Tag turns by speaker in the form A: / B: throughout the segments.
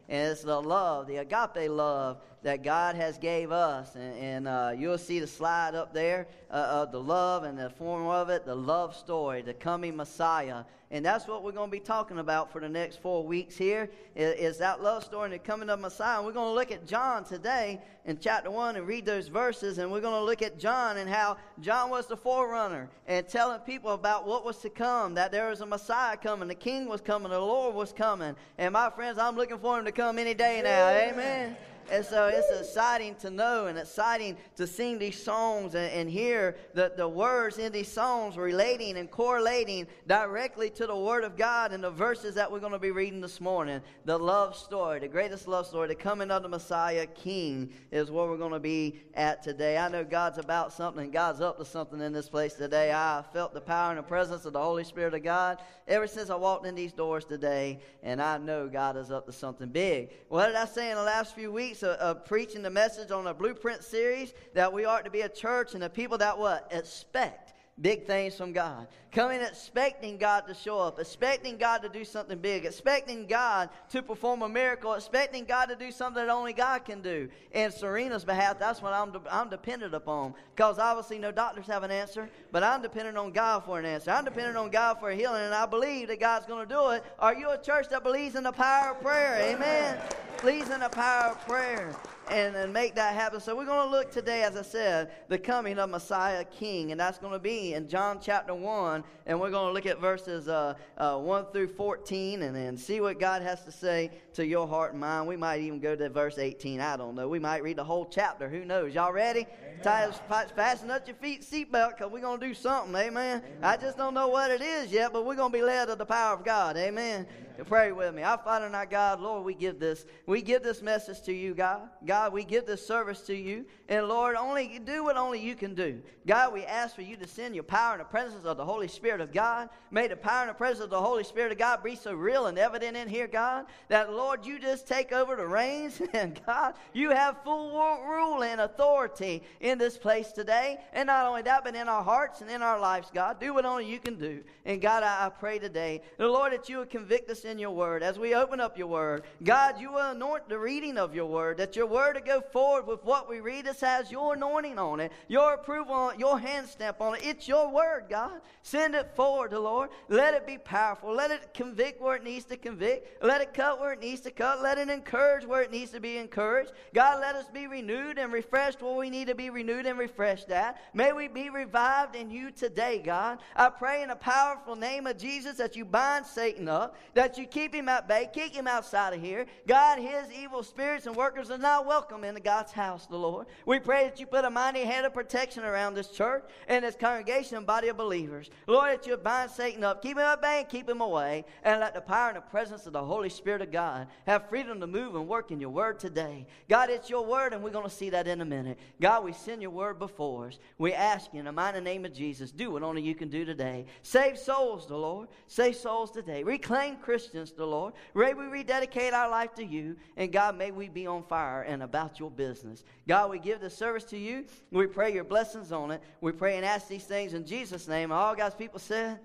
A: And it's the love, the agape love that God has gave us. And you'll see the slide up there of the love and the form of it, the love story, the coming Messiah. And that's what we're going to be talking about for the next 4 weeks here, is that love story and the coming of Messiah. And we're going to look at John today in chapter 1 and read those verses. And we're going to look at John and how John was the forerunner and telling people about what was to come, that there was a Messiah coming, the King was coming, the Lord was coming. And my friends, I'm looking for him to come any day now. Amen. And so it's exciting to know and exciting to sing these songs and hear the words in these songs relating and correlating directly to the Word of God and the verses that we're going to be reading this morning. The love story, the greatest love story, the coming of the Messiah King is where we're going to be at today. I know God's about something. God's up to something in this place today. I felt the power and the presence of the Holy Spirit of God ever since I walked in these doors today, and I know God is up to something big. What did I say in the last few weeks of preaching the message on the Blueprint series? That we are to be a church and a people that what? Expect big things from God. Coming expecting God to show up, expecting God to do something big, expecting God to perform a miracle, expecting God to do something that only God can do. In Serena's behalf, that's what I'm dependent upon, because obviously no doctors have an answer, but I'm dependent on God for an answer. I'm dependent on God for a healing, and I believe that God's going to do it. Are you a church that believes in the power of prayer? Amen. Believes in the power of prayer. And make that happen. So we're going to look today, as I said, the coming of Messiah King. And that's going to be in John chapter 1. And we're going to look at verses 1 through 14 and then see what God has to say to your heart and mind. We might even go to verse 18. I don't know. We might read the whole chapter. Who knows? Y'all ready? Fasten up your seatbelt, because we're going to do something. Amen. I just don't know what it is yet, but we're going to be led of the power of God. Amen. Pray with me. Our Father and our God, Lord, we give this message to you, God. God, we give this service to you. And Lord, only do what only you can do. God, we ask for you to send your power and the presence of the Holy Spirit of God. May the power and the presence of the Holy Spirit of God be so real and evident in here, God, that Lord, you just take over the reins. And God, you have full rule and authority in this place today. And not only that, but in our hearts and in our lives, God. Do what only you can do. And God, I pray today, the Lord, that you would convict us in your word. As we open up your word, God, you will anoint the reading of your word, that your word to go forward with what we read. This has your anointing on it, your approval on it, your hand stamp on it. It's your word, God. Send it forward, the Lord. Let it be powerful. Let it convict where it needs to convict. Let it cut where it needs to cut. Let it encourage where it needs to be encouraged. God, let us be renewed and refreshed where we need to be renewed and refreshed at. May we be revived in you today, God. I pray in the powerful name of Jesus that you bind Satan up, that you keep him at bay, keep him outside of here. God, his evil spirits and workers are not welcome into God's house, the Lord. We pray that you put a mighty hand of protection around this church and this congregation and body of believers. Lord, that you bind Satan up, keep him at bay and keep him away, and let the power and the presence of the Holy Spirit of God have freedom to move and work in your word today. God, it's your word, and we're going to see that in a minute. God, we send your word before us. We ask you in the mighty name of Jesus, do what only you can do today. Save souls, the Lord. Save souls today. Reclaim Christians, the Lord. May we rededicate our life to you, and God, may we be on fire and about your business. God, we give this service to you. We pray your blessings on it. We pray and ask these things in Jesus' name. All God's people said,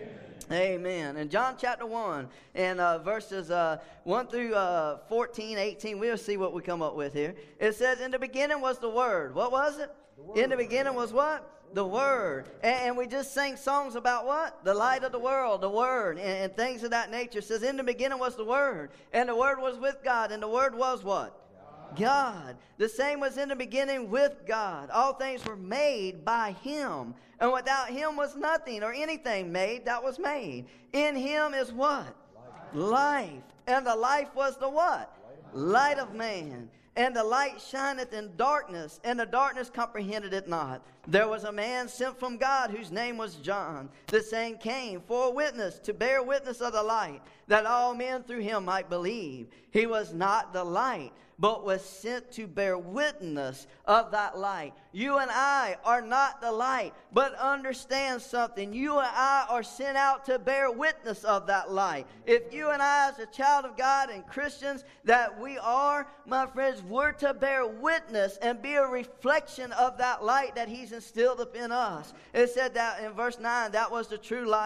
A: Amen. In John chapter 1 and verses 1 through 14, 18, we'll see what we come up with here. It says, in the beginning was the Word. What was it? In the beginning was what? The Word. And we just sang songs about what? The light of the world, the Word, and things of that nature. It says, in the beginning was the Word, and the Word was with God, and the Word was what? God. The same was in the beginning with God. All things were made by Him, and without Him was nothing or anything made that was made. In Him is what? Life. And the life was the what? Light of man. And the light shineth in darkness, and the darkness comprehended it not. There was a man sent from God, whose name was John. The same came for a witness, to bear witness of the light, that all men through him might believe. He was not the light, but was sent to bear witness of that light. You and I are not the light, but understand something. You and I are sent out to bear witness of that light. If you and I, as a child of God and Christians that we are, my friends, we're to bear witness and be a reflection of that light that He's instilled up in us. It said that in verse 9, that was the true light,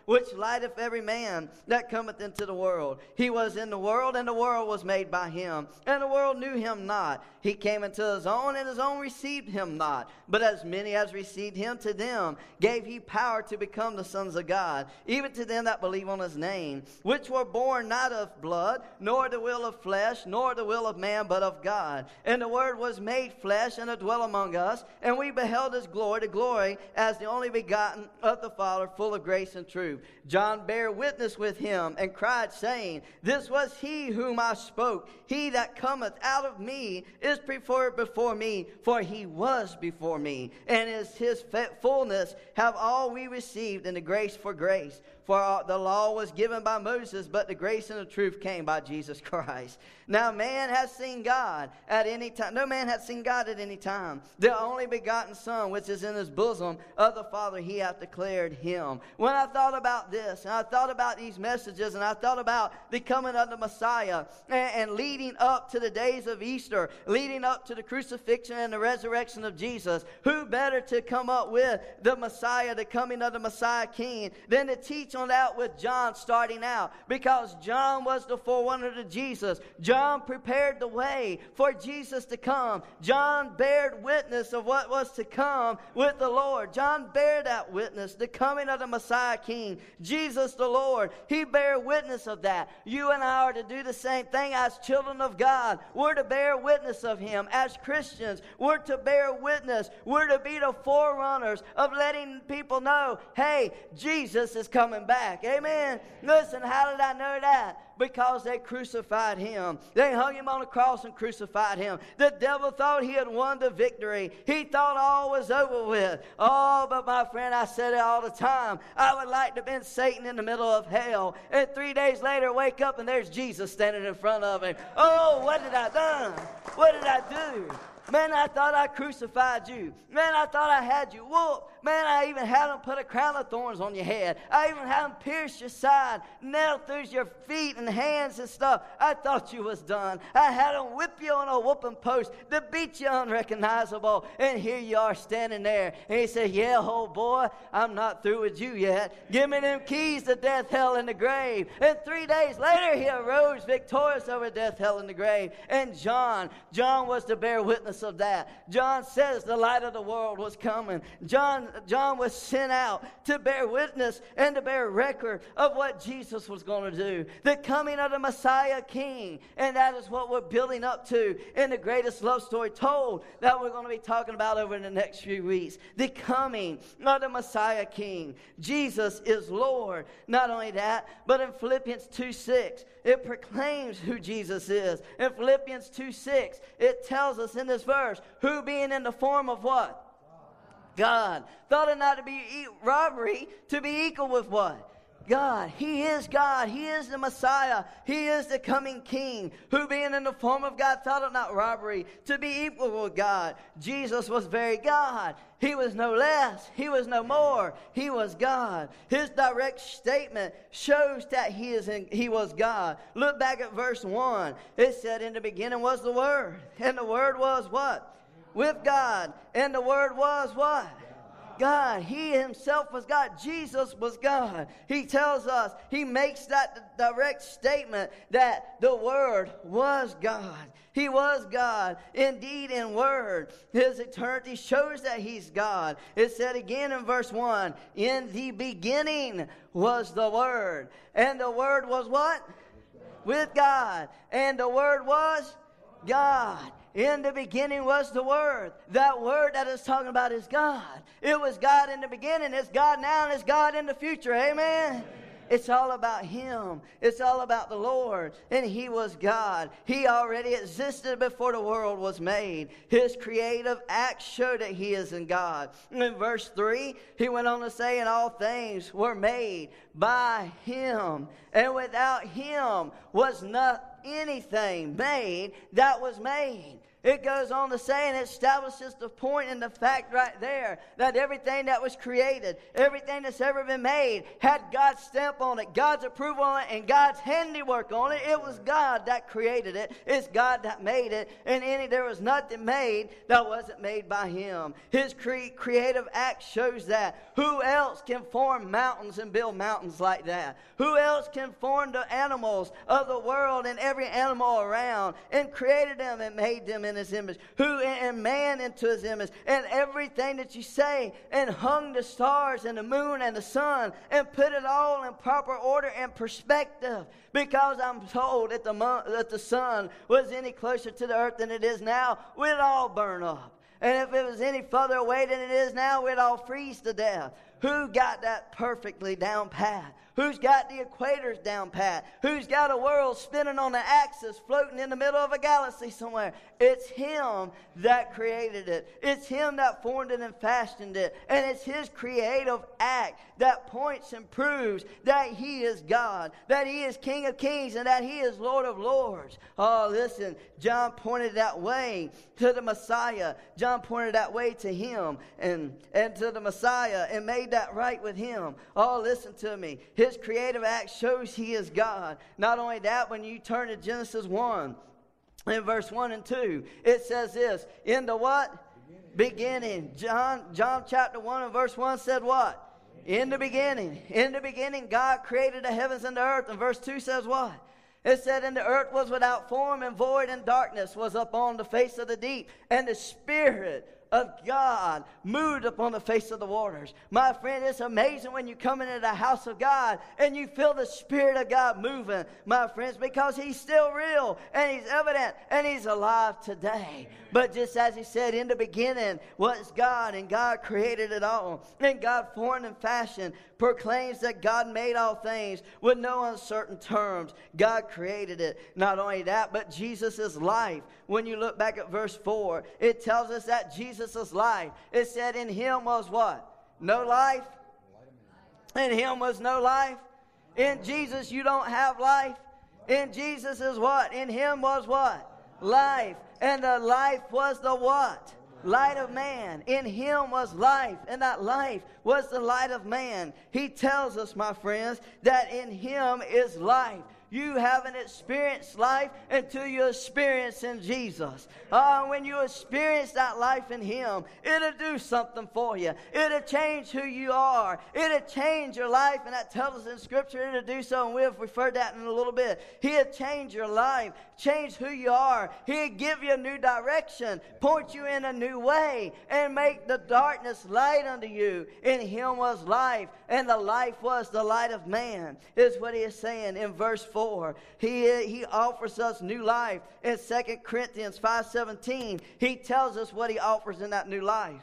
A: which lighteth every man that cometh into the world. He was in the world, and the world was made by him, and the world knew him not. He came into his own, and his own received him not. But as many as received him, to them gave he power to become the sons of God, even to them that believe on his name, which were born not of blood, nor the will of flesh, nor the will of man, but of God. And the Word was made flesh, and dwelt among us, and we beheld his glory, the glory as the only begotten of the Father, full of grace and truth. John bare witness with him, and cried, saying, This was he whom I spoke. He that cometh out of me is preferred before me, for he was before me. And as his fullness have all we received in the grace for grace. For the law was given by Moses, but the grace and the truth came by Jesus Christ. Now man has seen God at any time. No man hath seen God at any time. The only begotten Son, which is in his bosom of the Father, he hath declared him. When I thought about this, and I thought about these messages, and I thought about the coming of the Messiah, and leading up to the days of Easter, leading up to the crucifixion and the resurrection of Jesus, who better to come up with the Messiah, the coming of the Messiah King, than to teach on that with John starting out, because John was the forerunner to Jesus. John prepared the way for Jesus to come. John bared witness of what was to come with the Lord. John bared that witness, the coming of the Messiah King, Jesus the Lord. He bare witness of that. You and I are to do the same thing as children of God. We're to bear witness of him. As Christians, we're to bear witness. We're to be the forerunners of letting people know, hey, Jesus is coming back. Amen. Listen, how did I know that? Because they crucified him. They hung him on a cross and crucified him. The devil thought he had won the victory. He thought all was over with. Oh, but my friend, I said it all the time. I would like to have been Satan in the middle of hell, and 3 days later wake up and there's Jesus standing in front of him. Oh, what did I do? What did I do? Man, I thought I crucified you. Man, I thought I had you whooped. Man, I even had them put a crown of thorns on your head. I even had them pierce your side, nail through your feet and hands and stuff. I thought you was done. I had them whip you on a whooping post to beat you unrecognizable. And here you are standing there. And he said, yeah, old boy, I'm not through with you yet. Give me them keys to death, hell, and the grave. And 3 days later, he arose victorious over death, hell, and the grave. And John was to bear witness of that. John says the light of the world was coming. John was sent out to bear witness and to bear record of what Jesus was going to do. The coming of the Messiah King. And that is what we're building up to in the greatest love story told that we're going to be talking about over the next few weeks. The coming of the Messiah King. Jesus is Lord. Not only that, but in Philippians 2:6, it proclaims who Jesus is. In Philippians 2:6, it tells us in this verse, who being in the form of what? God. Thought it not to be robbery to be equal with what? God. He is God. He is the Messiah. He is the coming King, who being in the form of God thought it not robbery to be equal with God. Jesus was very God. He was no less. He was no more. He was God. His direct statement shows that he was God. Look back at verse 1. It said, in the beginning was the Word, and the Word was what? With God. And the Word was what? God. He himself was God. Jesus was God. He tells us, he makes that direct statement that the Word was God. He was God, indeed in word. His eternity shows that he's God. It said again in verse 1, in the beginning was the Word. And the Word was what? With God. And the Word was God. In the beginning was the Word. That Word that it's talking about is God. It was God in the beginning. It's God now, and it's God in the future. Amen? It's all about him. It's all about the Lord. And he was God. He already existed before the world was made. His creative acts show that he is in God. In verse 3, he went on to say, and all things were made by him. And without him was not anything made that was made. It goes on to say, and it establishes the point and the fact right there that everything that was created, everything that's ever been made, had God's stamp on it, God's approval on it, and God's handiwork on it. It was God that created it. It's God that made it. And there was nothing made that wasn't made by Him. His creative act shows that. Who else can form mountains and build mountains like that? Who else can form the animals of the world and every animal around and created them and made them in His image? Who and man into His image, and everything that you say, and hung the stars and the moon and the sun and put it all in proper order and perspective. Because I'm told that the sun was any closer to the earth than it is now, we'd all burn up. And if it was any further away than it is now, we'd all freeze to death. Who got that perfectly down pat? Who's got the equators down pat? Who's got a world spinning on the axis, floating in the middle of a galaxy somewhere? It's Him that created it. It's Him that formed it and fashioned it. And it's His creative act that points and proves that He is God, that He is King of Kings, and that He is Lord of Lords. Oh, listen, John pointed that way to the Messiah. John pointed that way to Him and to the Messiah and made that right with Him. Oh, listen to me. His creative act shows He is God. Not only that, when you turn to Genesis 1, in verse 1 and 2, it says this, in the what? Beginning. John chapter 1 and verse 1 said what? In the beginning. In the beginning, God created the heavens and the earth. And verse 2 says what? It said, and the earth was without form and void, and darkness was upon the face of the deep. And the Spirit of God moved upon the face of the waters. My friend, it's amazing when you come into the house of God and you feel the Spirit of God moving, my friends, because He's still real and He's evident and He's alive today. But just as He said, in the beginning was God, and God created it all. And God formed and fashioned, proclaims that God made all things with no uncertain terms. God created it. Not only that, but Jesus' life. When you look back at verse 4, it tells us that Jesus' life, it said in Him was what? No life. In Him was no life. In Jesus you don't have life. In Jesus is what? In Him was what? Life. And the life was the what? Light of man. In Him was life, and that life was the light of man. He tells us, my friends, that in Him is life. You haven't experienced life until you experience in Jesus. When you experience that life in Him, it'll do something for you. It'll change who you are. It'll change your life, and that tells us in Scripture it'll do so, and we'll refer to that in a little bit. He'll change your life, change who you are. He'll give you a new direction, point you in a new way, and make the darkness light unto you. In Him was life, and the life was the light of man, is what He is saying in verse 4. He offers us new life. In 2 Corinthians 5:17, He tells us what He offers in that new life.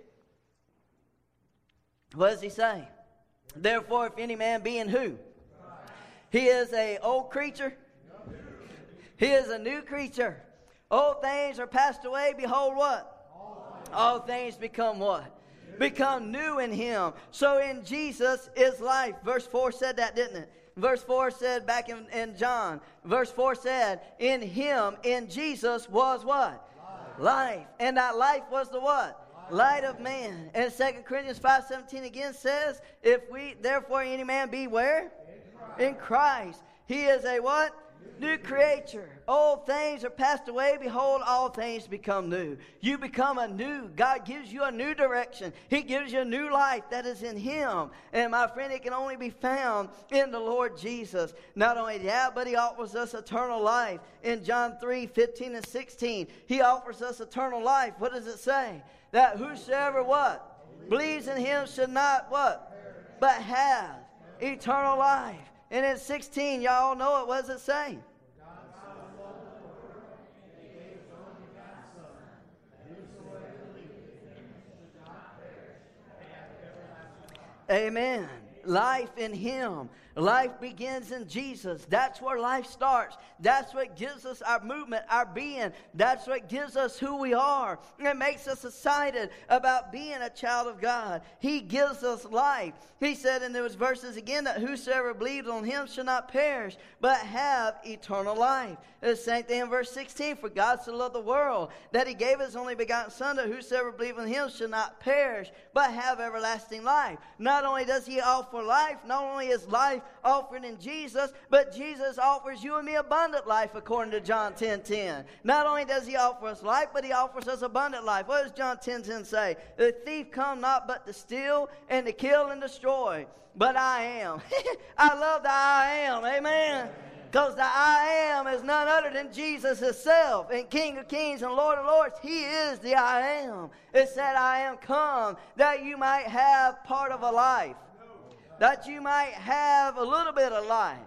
A: What does He say? Therefore, if any man be in who? He is an old creature. He is a new creature. Old things are passed away. Behold what? All things become what? Become new in Him. So in Jesus is life. Verse 4 said that, didn't it? Verse 4 said back in John, verse 4 said, in Him, in Jesus, was what? Life. And that life was the what? Light of man. And 2 Corinthians 5:17 again says, if we, therefore, any man be where? In Christ. He is a what? New creature. Old things are passed away. Behold, all things become new. You become a new. God gives you a new direction. He gives you a new life that is in Him. And my friend, it can only be found in the Lord Jesus. Not only that, but He offers us eternal life. In John 3:15 and 16, He offers us eternal life. What does it say? That whosoever what? Believes in Him should not what? But have eternal life. And in 16, y'all know it. What does it say? Amen. life in Him. Life begins in Jesus. That's where life starts. That's what gives us our movement, our being. That's what gives us who we are. It makes us excited about being a child of God. He gives us life. He said in those verses again that whosoever believes on Him shall not perish, but have eternal life. The same thing in verse 16. For God so loved the world that He gave His only begotten Son, that whosoever believes on Him shall not perish, but have everlasting life. Not only does He offer life, not only is life offered in Jesus, but Jesus offers you and me abundant life according to John 10:10. Not only does He offer us life, but He offers us abundant life. What does John 10:10 say? The thief come not but to steal and to kill and destroy, but I am. I love the I am. Amen. Because the I am is none other than Jesus Himself. And King of Kings and Lord of Lords, He is the I am. It said, I am come that you might have part of a life. That you might have a little bit of life.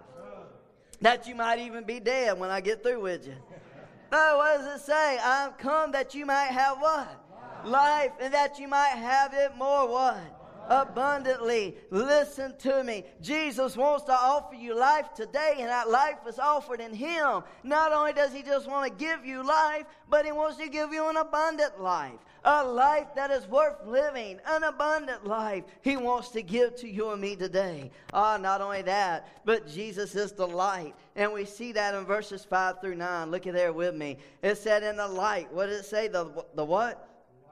A: That you might even be dead when I get through with you. No, what does it say? I'm come that you might have what? Life. And that you might have it more what? Abundantly. Listen to me. Jesus wants to offer you life today, and that life is offered in Him. Not only does He just want to give you life, but He wants to give you an abundant life. A life that is worth living. An abundant life He wants to give to you and me today. Not only that, but Jesus is the light. And we see that in verses 5 through 9. Look at there with me. It said in the light. What did it say? The what?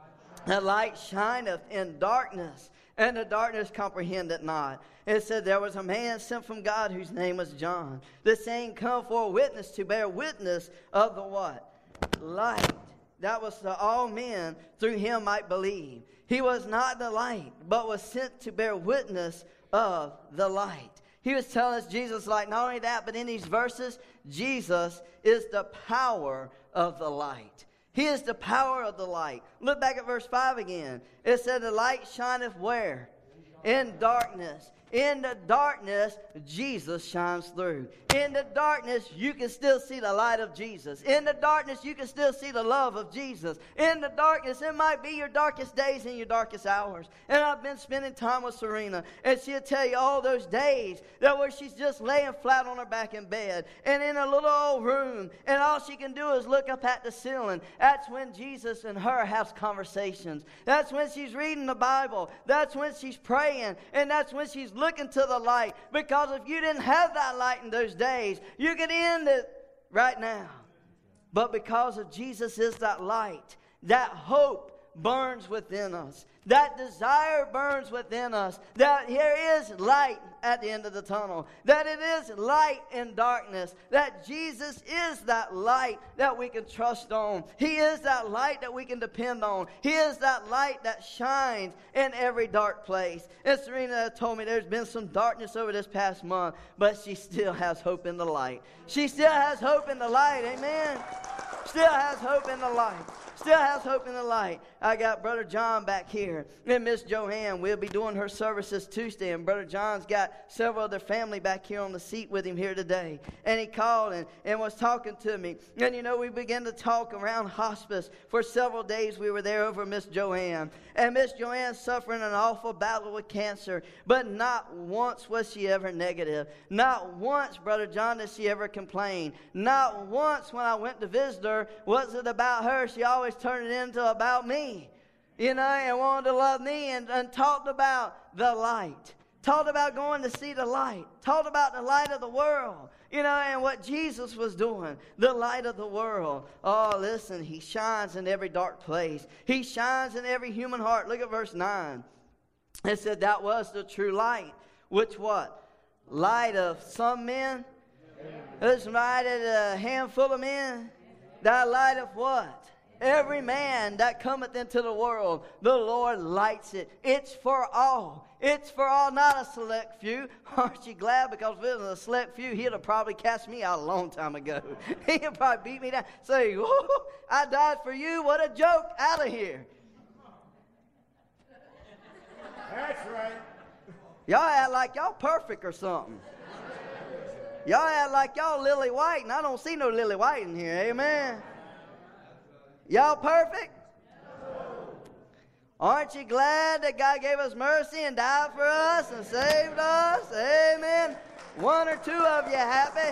A: The light shineth in darkness, and the darkness comprehended not. It said there was a man sent from God whose name was John. The same come for a witness to bear witness of the what? Light. That was to all men through him might believe. He was not the light, but was sent to bear witness of the light. He was telling us Jesus light. Not only that, but in these verses, Jesus is the power of the light. He is the power of the light. Look back at verse 5 again. It said the light shineth where? In darkness. In the darkness, Jesus shines through. In the darkness, you can still see the light of Jesus. In the darkness, you can still see the love of Jesus. In the darkness, it might be your darkest days and your darkest hours. And I've been spending time with Serena, and she'll tell you all those days that where she's just laying flat on her back in bed and in a little old room, and all she can do is look up at the ceiling. That's when Jesus and her have conversations. That's when she's reading the Bible. That's when she's praying, and that's when she's looking to the light. Because if you didn't have that light in those days, you could end it right now. But because of Jesus is that light, that hope burns within us. That desire burns within us. That here is light at the end of the tunnel. That it is light in darkness. That Jesus is that light that we can trust on. He is that light that we can depend on. He is that light that shines in every dark place. And Serena told me there's been some darkness over this past month, but she still has hope in the light. She still has hope in the light. Amen. Still has hope in the light. Still has hope in the light. I got Brother John back here and Miss Joanne. We'll be doing her services Tuesday, and Brother John's got several of their family back here on the seat with him here today. And he called and was talking to me. And you know, we began to talk around hospice. For several days we were there over Miss Joanne. And Miss Joanne's suffering an awful battle with cancer. But not once was she ever negative. Not once, Brother John, did she ever complain. Not once when I went to visit her was it about her. She always turned it into about me. You know, and wanted to love me and talked about the light. Talked about going to see the light. Talked about the light of the world. You know, and what Jesus was doing. The light of the world. Oh, listen, He shines in every dark place. He shines in every human heart. Look at verse 9. It said that was the true light. Which what? Light of some men? This light of a handful of men? That light of what? Every man that cometh into the world, the Lord lights it. It's for all. It's for all, not a select few. Aren't you glad? Because if it was a select few, He'd have probably cast me out a long time ago. He'd probably beat me down. Say, I died for you. What a joke. Out of here.
B: That's right.
A: Y'all act like y'all perfect or something. Y'all act like y'all Lily White, and I don't see no Lily White in here. Amen. Y'all perfect? Aren't you glad that God gave us mercy and died for us and saved us? Amen. One or two of you happy?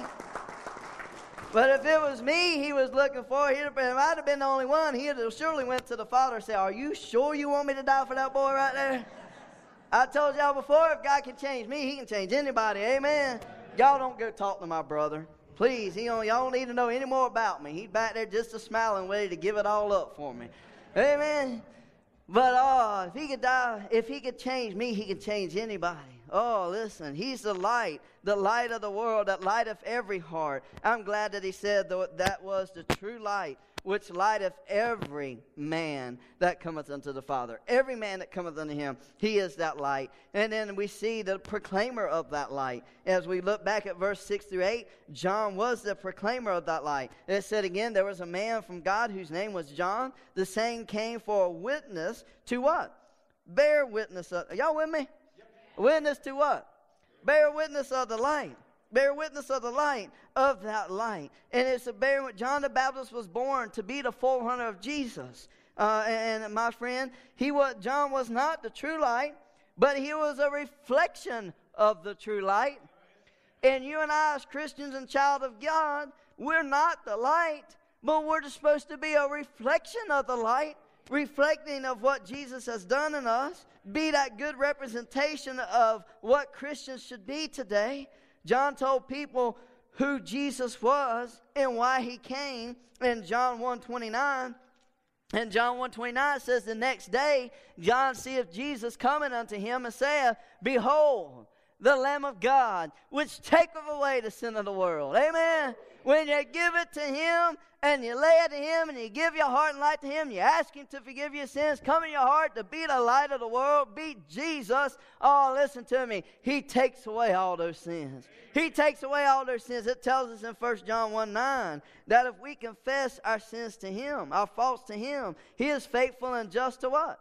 A: But if it was me he was looking for, if I'd have been the only one, he'd have surely went to the Father and said, are you sure you want me to die for that boy right there? I told y'all before, if God can change me, he can change anybody. Amen. Y'all don't go talk to my brother. Please, y'all don't need to know any more about me. He's back there just a smiling, ready to give it all up for me. Amen. But if he could change me, he can change anybody. Oh, listen, he's the light of the world, that lighteth every heart. I'm glad that he said that was the true light, which lighteth every man that cometh unto the Father. Every man that cometh unto him, he is that light. And then we see the proclaimer of that light. As we look back at verse 6 through 8, John was the proclaimer of that light. And it said again, there was a man from God whose name was John. The same came for a witness to what? Bear witness. Are y'all with me? Yep. Witness to what? Bear witness of the light. Bear witness of the light of that light. And it's John the Baptist was born to be the forerunner of Jesus. And my friend, John was not the true light, but he was a reflection of the true light. And you and I, as Christians and child of God, we're not the light, but we're just supposed to be a reflection of the light, reflecting of what Jesus has done in us, be that good representation of what Christians should be today. John told people who Jesus was and why he came in John 1:29. And John 1:29 says, the next day John seeth Jesus coming unto him and saith, behold, the Lamb of God, which taketh away the sin of the world. Amen. When you give it to him and you lay it to him and you give your heart and light to him, you ask him to forgive your sins, come in your heart to be the light of the world, be Jesus. Oh, listen to me. He takes away all those sins. He takes away all those sins. It tells us in 1 John 1:9 that if we confess our sins to him, our faults to him, he is faithful and just to what?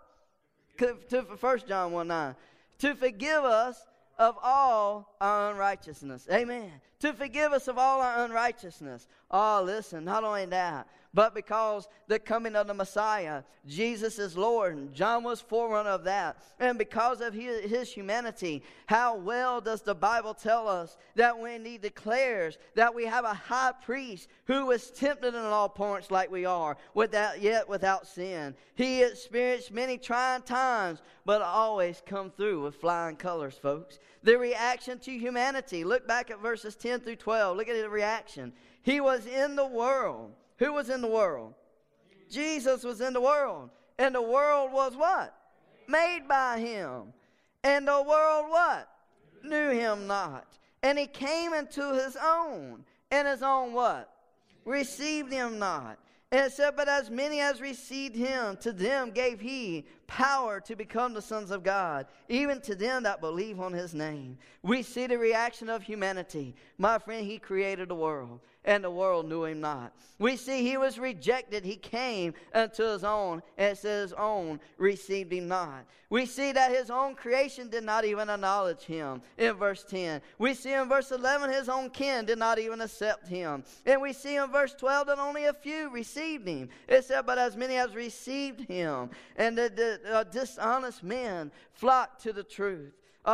A: 1 John 1:9. To forgive us of all our unrighteousness. Amen. To forgive us of all our unrighteousness. Oh, listen, not only that, but because the coming of the Messiah, Jesus is Lord, and John was forerunner of that. And because of his humanity, how well does the Bible tell us that when he declares that we have a high priest who was tempted in all points like we are, yet without sin. He experienced many trying times, but always come through with flying colors, folks. The reaction to humanity. Look back at verses 10 through 12. Look at the reaction. He was in the world. Who was in the world? Jesus was in the world. And the world was what? Made by him. And the world what? Knew him not. And he came into his own. And his own what? Received him not. And it said, but as many as received him, to them gave he power to become the sons of God, even to them that believe on his name. We see the reaction of humanity. My friend, he created the world, and the world knew him not. We see he was rejected. He came unto his own, and it says his own received him not. We see that his own creation did not even acknowledge him in verse 10. We see in verse 11 his own kin did not even accept him. And we see in verse 12 that only a few received him. It said, but as many as received him, and the dishonest men flocked to the truth.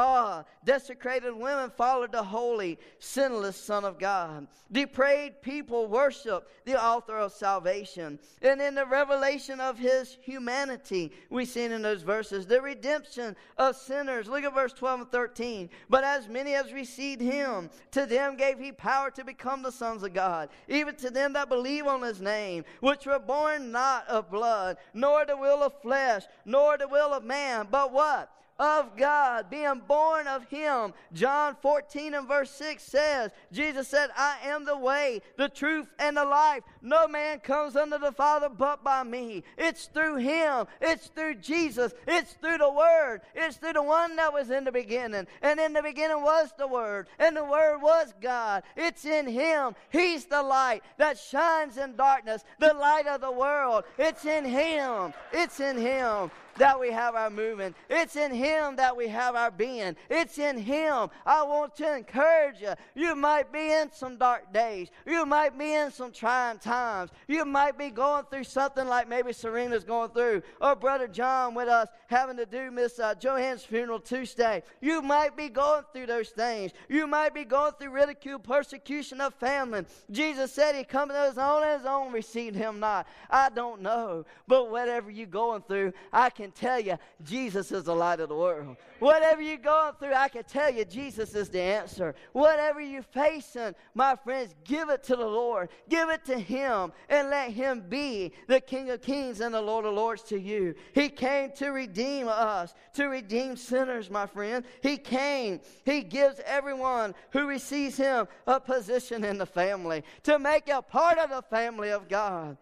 A: Desecrated women followed the holy, sinless Son of God. Depraved people worship the author of salvation. And in the revelation of his humanity, we see in those verses, the redemption of sinners. Look at verse 12 and 13. But as many as received him, to them gave he power to become the sons of God, even to them that believe on his name, which were born not of blood, nor the will of flesh, nor the will of man, but what? Of God, being born of him. John 14 and verse 6 says, Jesus said, I am the way, the truth, and the life. No man comes unto the Father but by me. It's through him. It's through Jesus. It's through the Word. It's through the one that was in the beginning. And in the beginning was the Word. And the Word was God. It's in him. He's the light that shines in darkness, the light of the world. It's in him. It's in him. that we have our moving. It's in Him that we have our being. It's in Him. I want to encourage you. You might be in some dark days. You might be in some trying times. You might be going through something like maybe Serena's going through, or Brother John with us having to do Miss Joanne's funeral Tuesday. You might be going through those things. You might be going through ridicule, persecution of family. Jesus said He come to His own, and His own received Him not. I don't know, but whatever you're going through, I can tell you Jesus is the light of the world. Whatever you're going through, I can tell you Jesus is the answer. Whatever you're facing, my friends, give it to the Lord. Give it to Him, and let Him be the King of Kings and the Lord of Lords to you. He came to redeem us, to redeem sinners, my friend. He came. He gives everyone who receives Him a position in the family, to make a part of the family of God.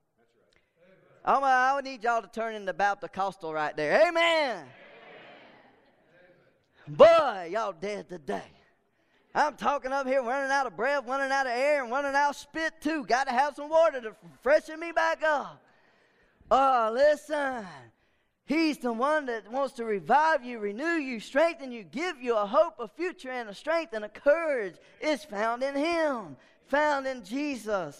A: I need y'all to turn into Baptist-costal right there. Amen. Boy, y'all dead today. I'm talking up here running out of breath, running out of air, and running out of spit too. Got to have some water to freshen me back up. Oh, listen. He's the one that wants to revive you, renew you, strengthen you, give you a hope, a future, and a strength, and a courage. Is found in Him. Found in Jesus.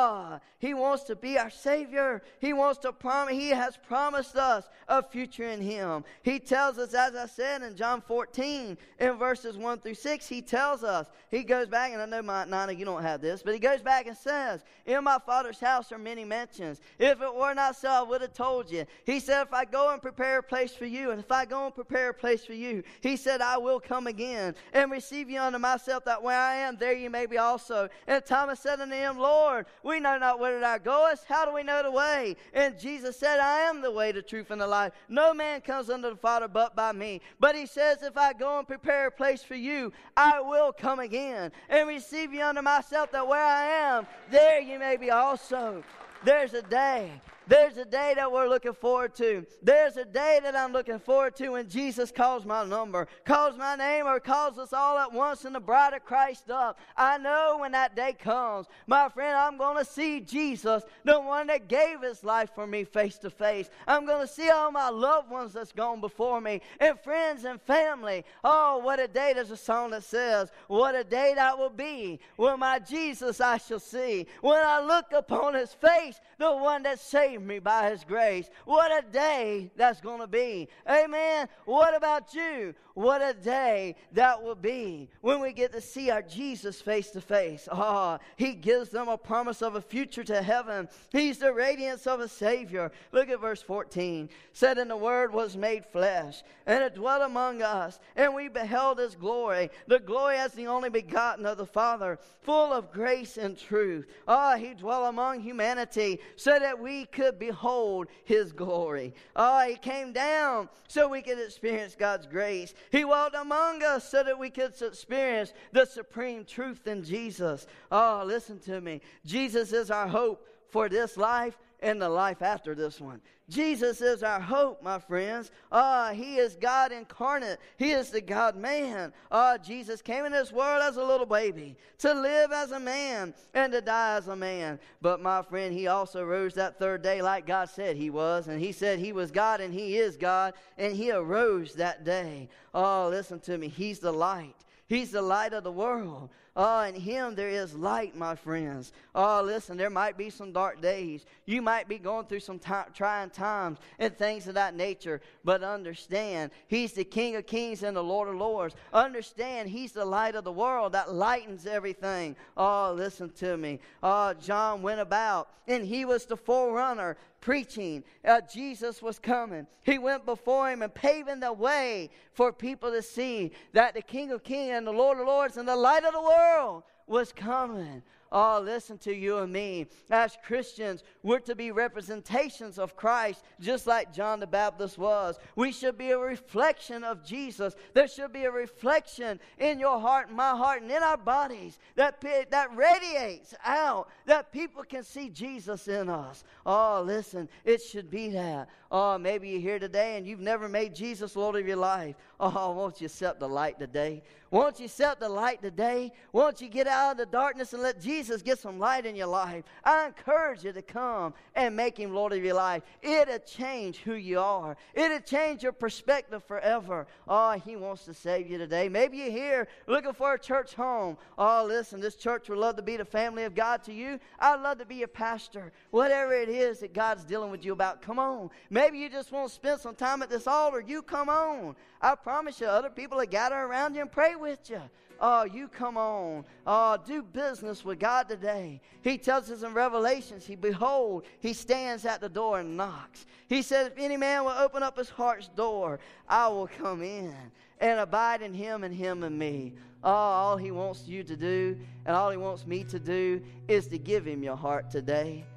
A: He wants to be our Savior. He wants to promise. He has promised us a future in Him. He tells us, as I said in John 14, in verses 1 through 6, He tells us, He goes back, and I know, Nana, you don't have this, but He goes back and says, in my Father's house are many mansions. If it were not so, I would have told you. He said, if I go and prepare a place for you, and if I go and prepare a place for you, He said, I will come again and receive you unto myself, that where I am, there you may be also. And Thomas said unto Him, Lord, we know not whither thou goest. How do we know the way? And Jesus said, I am the way, the truth, and the life. No man comes unto the Father but by me. But He says, if I go and prepare a place for you, I will come again and receive you unto myself, that where I am, there you may be also. There's a day. There's a day that we're looking forward to. There's a day that I'm looking forward to when Jesus calls my number, calls my name, or calls us all at once in the bride of Christ up. I know when that day comes, my friend, I'm going to see Jesus, the one that gave His life for me face to face. I'm going to see all my loved ones that's gone before me, and friends and family. Oh, what a day. There's a song that says, what a day that will be when my Jesus I shall see. When I look upon His face, the one that saved me by His grace. What a day that's going to be. Amen. What about you? What a day that will be when we get to see our Jesus face to face. He gives them a promise of a future to heaven. He's the radiance of a Savior. Look at verse 14. Said, and the Word was made flesh, and it dwelt among us, and we beheld His glory, the glory as the only begotten of the Father, full of grace and truth. He dwelt among humanity so that we could behold His glory. He came down so we could experience God's grace. He walked among us so that we could experience the supreme truth in Jesus. Listen to me. Jesus is our hope for this life and the life after this one. Jesus is our hope, my friends. He is God incarnate. He is the God-man. Jesus came in this world as a little baby, to live as a man and to die as a man. But, my friend, He also rose that third day like God said He was. And He said He was God and He is God. And He arose that day. Listen to me. He's the light. He's the light of the world. In Him there is light, my friends. Listen, there might be some dark days. You might be going through some trying times and things of that nature. But understand, He's the King of Kings and the Lord of Lords. Understand, He's the light of the world that lightens everything. Listen to me. John went about, and he was the forerunner, preaching. Jesus was coming. He went before Him and paving the way for people to see that the King of Kings and the Lord of Lords and the light of the world was coming. Listen to you and me. As Christians, we're to be representations of Christ, just like John the Baptist was. We should be a reflection of Jesus. There should be a reflection in your heart and my heart and in our bodies that radiates out, that people can see Jesus in us. Listen, it should be that. Maybe you're here today and you've never made Jesus Lord of your life. Won't you accept the light today? Won't you accept the light today? Won't you get out of the darkness and let Jesus get some light in your life? I encourage you to come and make Him Lord of your life. It'll change who you are. It'll change your perspective forever. Oh, He wants to save you today. Maybe you're here looking for a church home. Oh, listen, this church would love to be the family of God to you. I'd love to be your pastor. Whatever it is that God's dealing with you about, come on. Maybe you just want to spend some time at this altar. You come on. I promise you, other people will gather around you and pray with you. Oh, you come on. Oh, do business with God today. He tells us in Revelations, behold, He stands at the door and knocks. He says, if any man will open up his heart's door, I will come in and abide in him and me. Oh, all He wants you to do and all He wants me to do is to give Him your heart today.